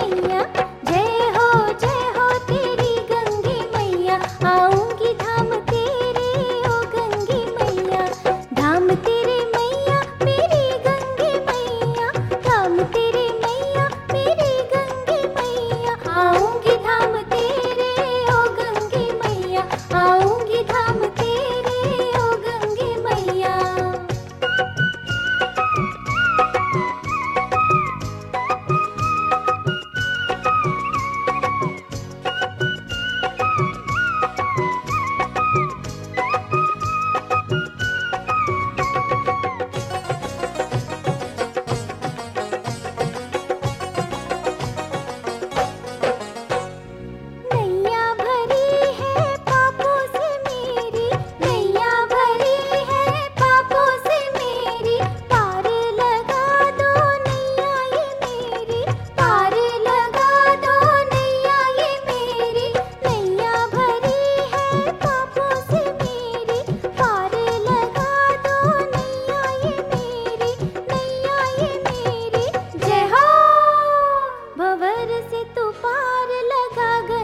मैया। जय हो तेरी गंगे मैया, आऊंगी धाम तेरे ओ गंगे मैया। धाम तेरे मैया मेरी गंगे मैया, धाम तेरे मैया मेरी गंगे मैया। आऊंगी धाम तेरे ओ गंगे मैया, आऊंगी धाम तेरे ओ गंगे मैया। नैया भरी है पापों से मेरी, नैया भरी है पापों से मेरी। पार लगा दो नैया ये मेरी, पार लगा दो नैया ये मेरी। नैया भरी है पापों से मेरी, पार लगा दो नैया ये मेरी, नैया ये मेरी। जय हो भंवर से तू पार लगा